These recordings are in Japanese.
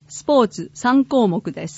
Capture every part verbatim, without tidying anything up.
スポーツさん項目です。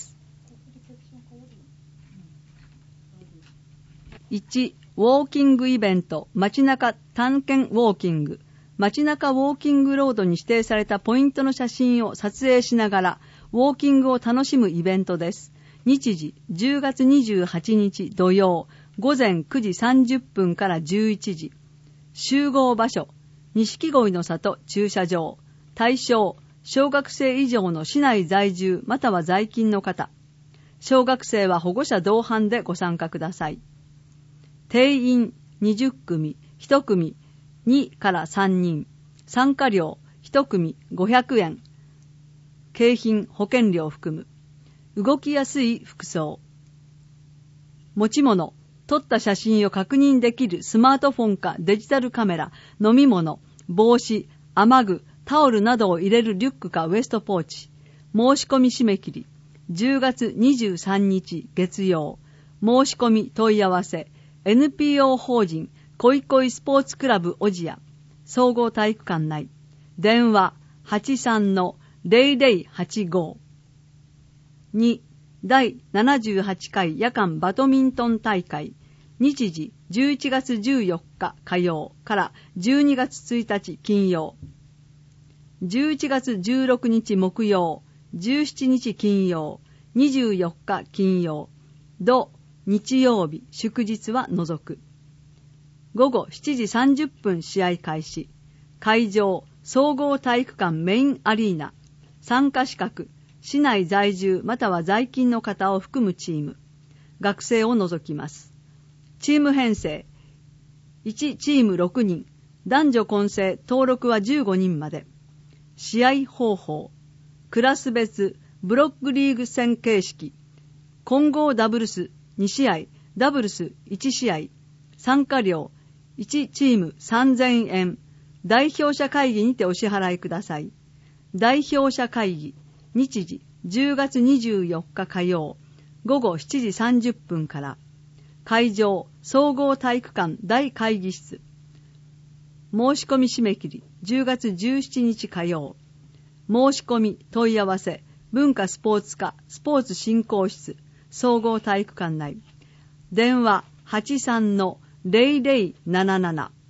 いち、ウォーキングイベント、街中探検ウォーキング。街中ウォーキングロードに指定されたポイントの写真を撮影しながら、ウォーキングを楽しむイベントです。日時、じゅうがつにじゅうはちにち土曜、午前くじさんじゅっぷんからじゅういちじ。集合場所、錦鯉の里駐車場。対象、小学生以上の市内在住または在勤の方。小学生は保護者同伴でご参加ください。定員にじゅっくみ、いち組にからさんにん。参加料いち組ごひゃくえん。景品保険料含む。動きやすい服装。持ち物、撮った写真を確認できるスマートフォンかデジタルカメラ、飲み物、帽子、雨具、タオルなどを入れるリュックかウエストポーチ。申し込み締め切りじゅうがつにじゅうさんにち月曜。申し込み問い合わせ エヌピーオー 法人恋恋スポーツクラブオジア総合体育館内。電話 はちさんのゼロゼロはちご。に、第ななじゅうはちかい夜間バドミントン大会。日時じゅういちがつじゅうよっか火曜からじゅうにがつついたち金曜。じゅういちがつじゅうろくにち木曜、じゅうしちにち金曜、にじゅうよっか金曜、土日曜日祝日は除く。午後しちじさんじゅっぷん試合開始。会場、総合体育館メインアリーナ。参加資格、市内在住または在勤の方を含むチーム。学生を除きます。チーム編成。いちチームろくにん。男女混成、登録はじゅうごにんまで。試合方法。クラス別、ブロックリーグ戦形式。混合ダブルスにしあい、ダブルスいちしあい。参加料、いちチームさんぜんえん。代表者会議にてお支払いください。代表者会議。日時じゅうがつにじゅうよっか火曜、午後しちじさんじゅっぷんから。会場、総合体育館大会議室。申し込み締め切りじゅうがつじゅうしちにち火曜。申し込み問い合わせ文化スポーツ課スポーツ振興室総合体育館内。電話 はちさんのゼロゼロなななな。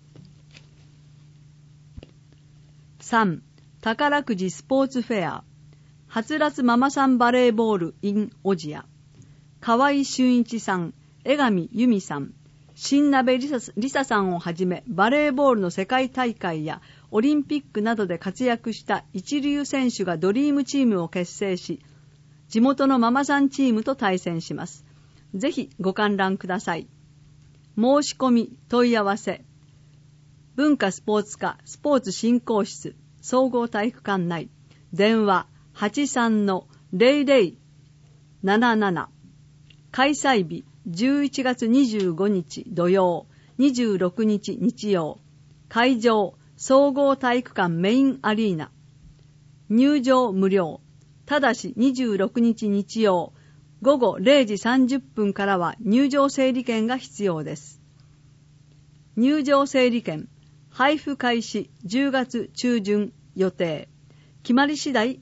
さん. 宝くじスポーツフェア。はつらつママさんバレーボール in オジア。河合俊一さん、江上由美さん、新鍋りさ、りささんをはじめバレーボールの世界大会やオリンピックなどで活躍した一流選手がドリームチームを結成し、地元のママさんチームと対戦します。ぜひご観覧ください。申し込み問い合わせ文化スポーツ課スポーツ振興室総合体育館内。電話 はちさんのゼロゼロなななな。開催日じゅういちがつにじゅうごにち土曜、にじゅうろくにち日曜。会場、総合体育館メインアリーナ。入場無料。ただしにじゅうろくにち日曜、午後れいじさんじゅっぷんからは入場整理券が必要です。入場整理券、配布開始じゅうがつちゅうじゅん予定。決まり次第、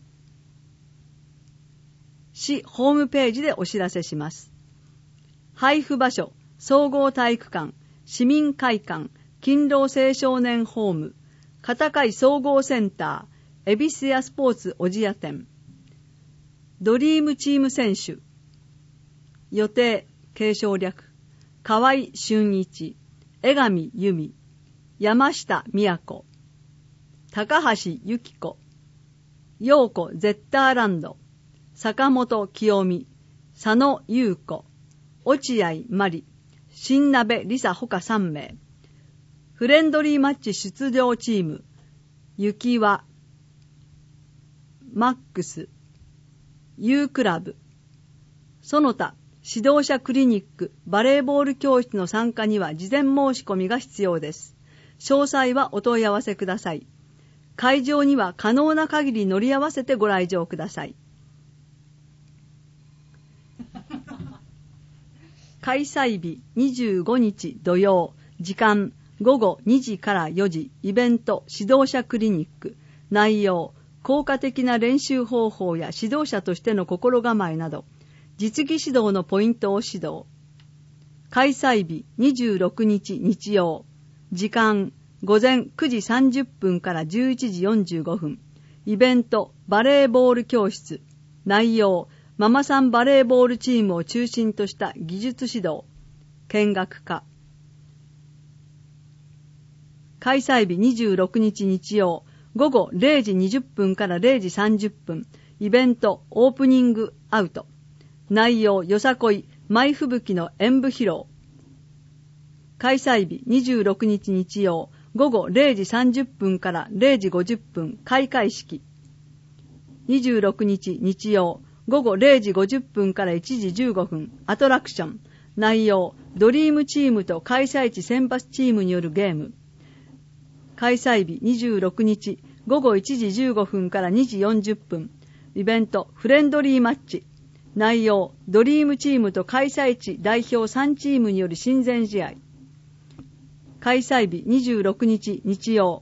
市ホームページでお知らせします。配布場所、総合体育館、市民会館、勤労青少年ホーム、片貝総合センター、恵比寿屋スポーツ小千谷店。ドリームチーム選手。予定、継承略、河合俊一、江上由美、山下美也子、高橋由紀子、陽子ゼッターランド、坂本清美、佐野優子、落合真理、新鍋りさほかさんめい。フレンドリーマッチ出場チーム、雪輪、マックス、U クラブ、その他指導者クリニック、バレーボール教室の参加には事前申し込みが必要です。詳細はお問い合わせください。会場には可能な限り乗り合わせてご来場ください。開催日にじゅうごにち土曜、時間午後にじからよじ、イベント指導者クリニック。内容、 効果的な練習方法や指導者としての心構えなど、実技指導のポイントを指導。開催日にじゅうろくにち日曜。時間、午前くじさんじゅっぷんからじゅういちじよんじゅうごふん。イベント、バレーボール教室。内容、ママさんバレーボールチームを中心とした技術指導。見学家。開催日にじゅうろくにち日曜。午後れいじにじゅっぷんかられいじさんじゅっぷん。イベント、オープニングアウト。内容、よさこい、舞吹雪の演舞披露。開催日にじゅうろくにち日曜。午後れいじさんじゅっぷんかられいじごじゅっぷん開会式。にじゅうろくにち日曜。午後れいじごじゅっぷんからいちじじゅうごふんアトラクション。内容、ドリームチームと開催地選抜チームによるゲーム。開催日にじゅうろくにち午後いちじじゅうごふんからにじよんじゅっぷん。イベント、フレンドリーマッチ。内容、ドリームチームと開催地代表さんチームによる親善試合。開催日にじゅうろくにち日曜。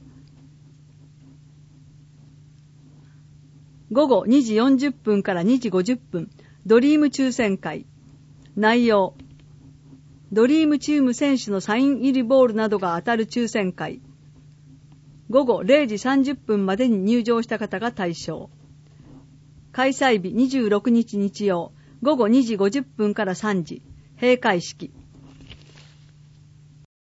午後にじよんじゅっぷんからにじごじゅっぷん、ドリーム抽選会。内容、ドリームチーム選手のサイン入りボールなどが当たる抽選会。午後れいじさんじゅっぷんまでに入場した方が対象。開催日にじゅうろくにち日曜、午後にじごじゅっぷんからさんじ、閉会式。